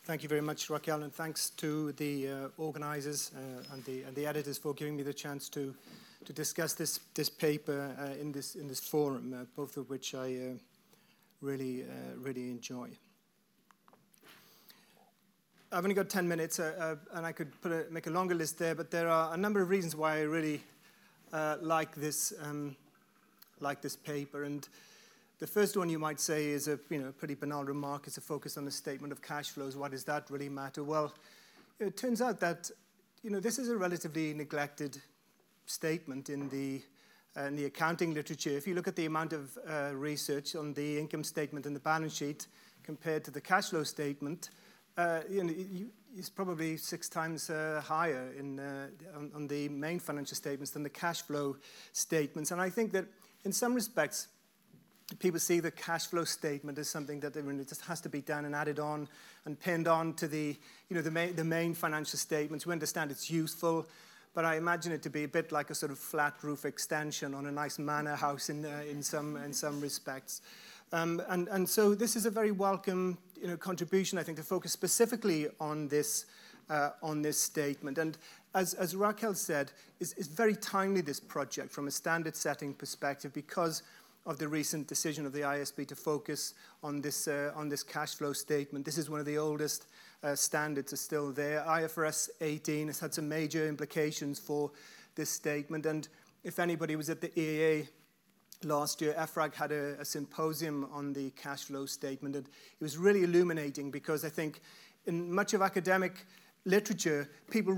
Thank you very much, Raquel, and thanks to the organizers and the editors for giving me the chance to discuss this paper in this forum, both of which I really enjoy. I've only got 10 minutes, and I could make a longer list there, but there are a number of reasons why I really like this paper. And the first one you might say is a pretty banal remark. It's a focus on the statement of cash flows. What does that really matter? Well, it turns out that this is a relatively neglected statement in the accounting literature. If you look at the amount of research on the income statement and the balance sheet compared to the cash flow statement, it's probably 6 times higher on the main financial statements than the cash flow statements. And I think that in some respects, people see the cash flow statement as something that it just has to be done and added on and pinned on to the main financial statements. We understand it's useful, but I imagine it to be a bit like a sort of flat roof extension on a nice manor house in some respects. And so this is a very welcome contribution, I think, to focus specifically on this statement. And as Raquel said, it's very timely, this project, from a standard-setting perspective, because of the recent decision of the IASB to focus on this cash flow statement. This is one of the oldest standards are still there. IFRS 18 has had some major implications for this statement. And if anybody was at the EAA last year, EFRAG had a symposium on the cash flow statement. And it was really illuminating because I think in much of academic literature, people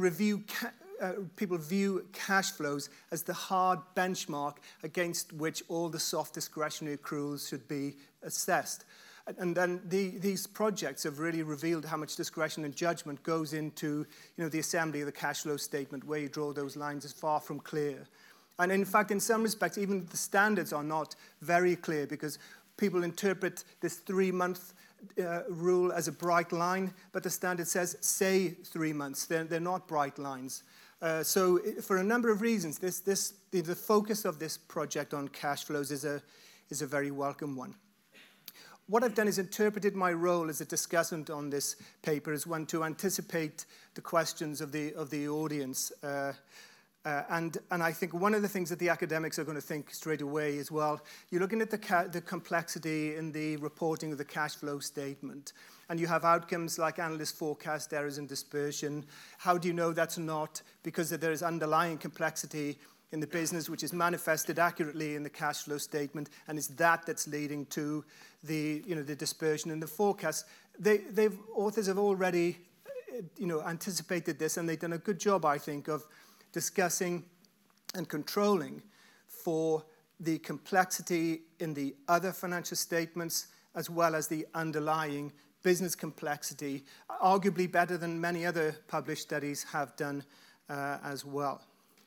view cash flows as the hard benchmark against which all the soft discretionary accruals should be assessed. And then these projects have really revealed how much discretion and judgment goes into the assembly of the cash flow statement. Where you draw those lines is far from clear. And in fact, in some respects, even the standards are not very clear because people interpret this 3-month rule as a bright line, but the standard says, say 3 months. They're not bright lines. So for a number of reasons, the focus of this project on cash flows is a very welcome one. What I've done is interpreted my role as a discussant on this paper as one to anticipate the questions of the audience. And I think one of the things that the academics are going to think straight away is, well, you're looking at the complexity in the reporting of the cash flow statement, and you have outcomes like analyst forecast errors and dispersion. How do you know that's not because there is underlying complexity in the business which is manifested accurately in the cash flow statement, and it's that's leading to the dispersion in the forecast? Authors have already anticipated this, and they've done a good job, I think, of discussing and controlling for the complexity in the other financial statements as well as the underlying business complexity, arguably better than many other published studies have done as well.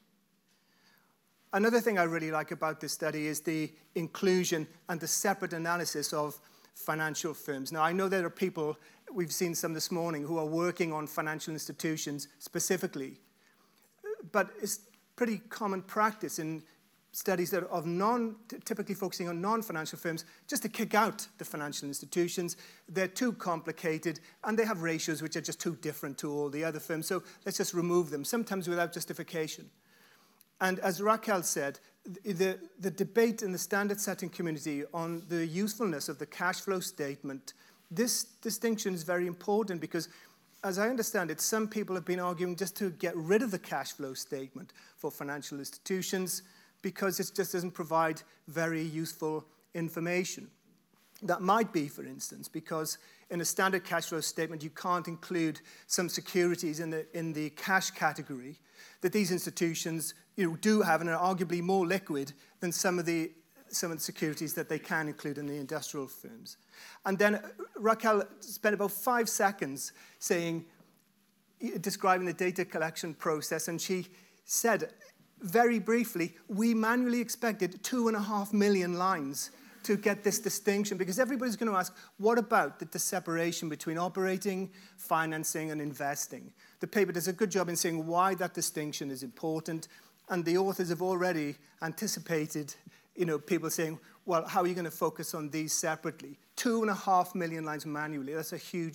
Another thing I really like about this study is the inclusion and the separate analysis of financial firms. Now, I know there are people, we've seen some this morning, who are working on financial institutions specifically. But it's pretty common practice in studies that are typically focusing on non-financial firms just to kick out the financial institutions. They're too complicated, and they have ratios which are just too different to all the other firms. So let's just remove them, sometimes without justification. And as Raquel said, the debate in the standard-setting community on the usefulness of the cash flow statement, this distinction is very important because, as I understand it, some people have been arguing just to get rid of the cash flow statement for financial institutions because it just doesn't provide very useful information. That might be, for instance, because in a standard cash flow statement, you can't include some securities in the cash category that these institutions do have and are arguably more liquid than some of the securities that they can include in the industrial firms. And then Raquel spent about 5 seconds describing the data collection process, and she said very briefly, we manually expected 2.5 million lines to get this distinction because everybody's going to ask, what about the separation between operating, financing, and investing? The paper does a good job in saying why that distinction is important, and the authors have already anticipated people saying, well, how are you going to focus on these separately? 2.5 million lines manually, that's a huge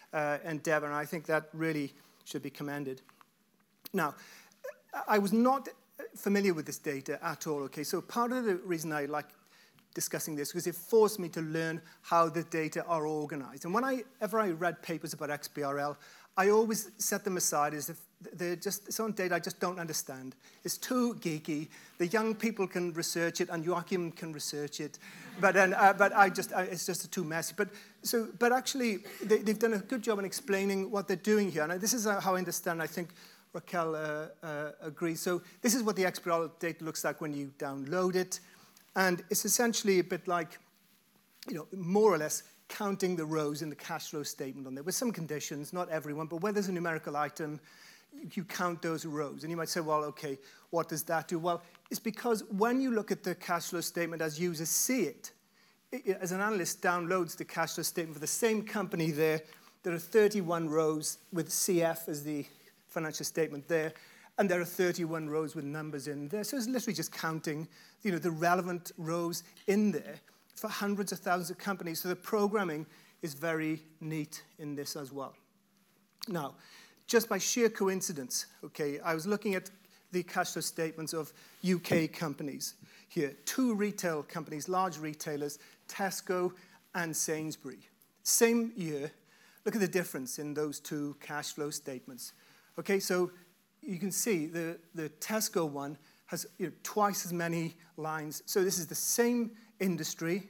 endeavor, and I think that really should be commended. Now, I was not familiar with this data at all, okay? So part of the reason I like discussing this because it forced me to learn how the data are organized. And whenever I read papers about XBRL, I always set them aside as if it's on data I just don't understand. It's too geeky. The young people can research it, and Joachim can research it, but it's just too messy. But actually, they've done a good job in explaining what they're doing here. And this is how I understand. I think Raquel agrees. So this is what the XBRL data looks like when you download it, and it's essentially a bit like, more or less counting the rows in the cash flow statement on there with some conditions, not everyone, but when there's a numerical item, you count those rows. And you might say, well, okay, what does that do? Well, it's because when you look at the cash flow statement as users see it, as an analyst downloads the cash flow statement for the same company there are 31 rows with CF as the financial statement there, and there are 31 rows with numbers in there. So it's literally just counting, the relevant rows in there for hundreds of thousands of companies. So the programming is very neat in this as well. Now, just by sheer coincidence, okay, I was looking at the cash flow statements of UK companies here. 2 retail companies, large retailers, Tesco and Sainsbury. Same year. Look at the difference in those 2 cash flow statements. Okay, so you can see the Tesco one has twice as many lines. So this is the same industry.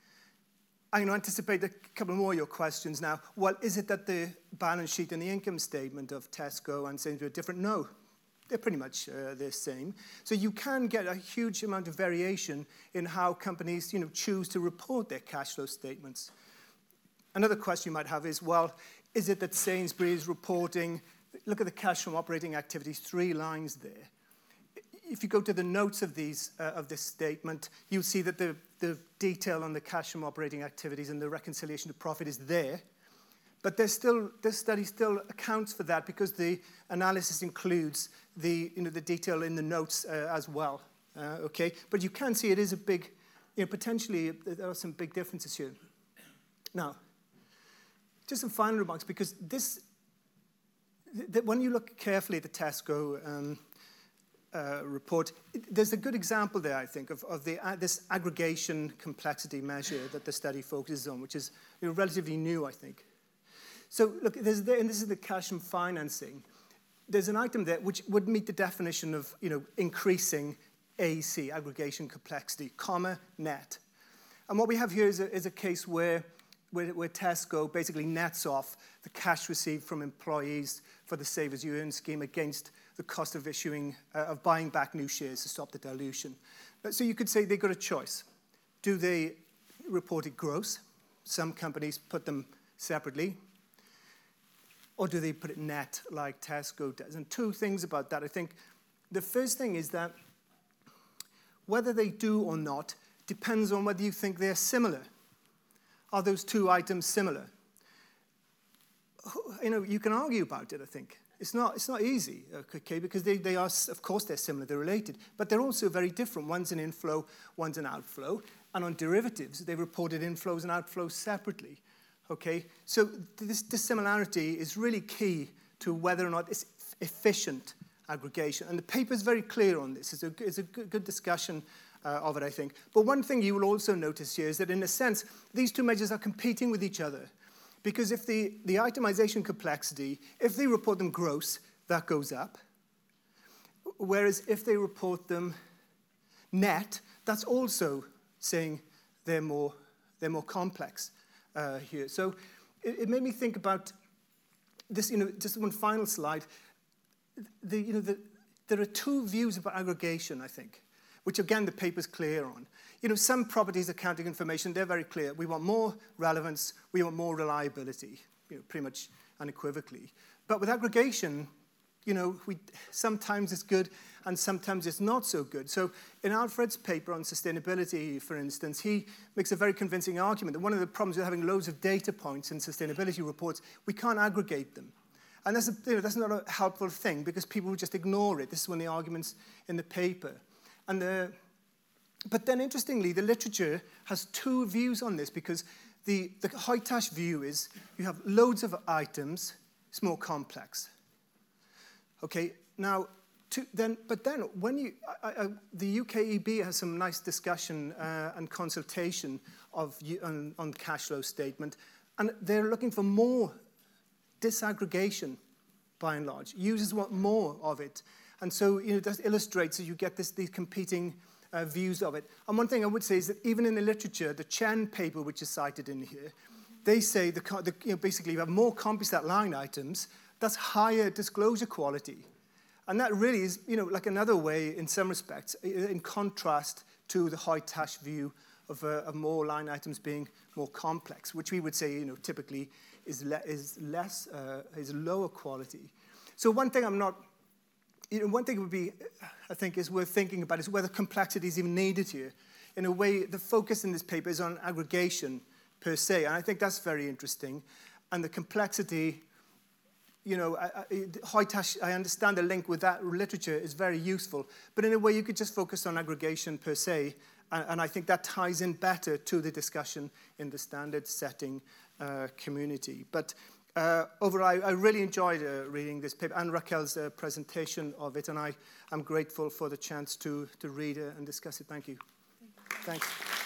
I'm going to anticipate a couple more of your questions now. Well, is it that the balance sheet and the income statement of Tesco and Sainsbury are different? No, they're pretty much the same. So you can get a huge amount of variation in how companies choose to report their cash flow statements. Another question you might have is, well, is it that Sainsbury is reporting, look at the cash from operating activities, 3 lines there. If you go to the notes of this statement, you'll see that the detail on the cash from operating activities and the reconciliation to profit is there. But this study still accounts for that because the analysis includes the detail in the notes as well. Okay, but you can see it is a big, potentially there are some big differences here. Now, just some final remarks, because when you look carefully at the Tesco report, there's a good example there, I think, of this aggregation complexity measure that the study focuses on, which is relatively new, I think. So look, and this is the cash and financing. There's an item there which would meet the definition of increasing AEC, aggregation complexity, comma, net. And what we have here is a case where Tesco basically nets off the cash received from employees for the Save As You Earn scheme against the cost of buying back new shares to stop the dilution. So you could say they've got a choice. Do they report it gross? Some companies put them separately. Or do they put it net like Tesco does? And 2 things about that. I think the first thing is that whether they do or not depends on whether you think they're similar. Are those 2 items similar? You can argue about it, I think. It's not easy, okay, because they are, of course, they're similar, they're related, but they're also very different. One's an inflow, one's an outflow. And on derivatives, they reported inflows and outflows separately, okay? So this dissimilarity is really key to whether or not it's efficient aggregation. And the paper is very clear on this. It's a good discussion of it, I think. But one thing you will also notice here is that, in a sense, these 2 measures are competing with each other. Because if the itemization complexity, if they report them gross, that goes up. Whereas if they report them net, that's also saying they're more complex here. So it made me think about this, just one final slide. There are 2 views about aggregation, I think, which, again, the paper's clear on. Some properties accounting information, they're very clear. We want more relevance. We want more reliability, pretty much unequivocally. But with aggregation, sometimes it's good and sometimes it's not so good. So in Alfred's paper on sustainability, for instance, he makes a very convincing argument that one of the problems with having loads of data points in sustainability reports, we can't aggregate them. And that's not a helpful thing because people will just ignore it. This is one of the arguments in the paper. But then, interestingly, the literature has 2 views on this because the High-Tash view is you have loads of items, it's more complex. Okay, now, but then when the UKEB has some nice discussion and consultation on cash flow statement, and they're looking for more disaggregation, by and large. Users want more of it. And so that illustrates that you get these competing views of it. And one thing I would say is that even in the literature, the Chen paper, which is cited in here, they say basically you have more CompuStat line items, that's higher disclosure quality. And that really is like another way, in some respects, in contrast to the High-Tash view of more line items being more complex, which we would say typically is lower quality. So one thing would be, I think, is worth thinking about is whether complexity is even needed here. In a way, the focus in this paper is on aggregation per se, and I think that's very interesting. And the complexity, High-Tash, I understand the link with that literature is very useful, but in a way, you could just focus on aggregation per se, and I think that ties in better to the discussion in the standard setting community. But overall, I really enjoyed reading this paper and Raquel's presentation of it, and I'm grateful for the chance to read and discuss it. Thank you. Thanks.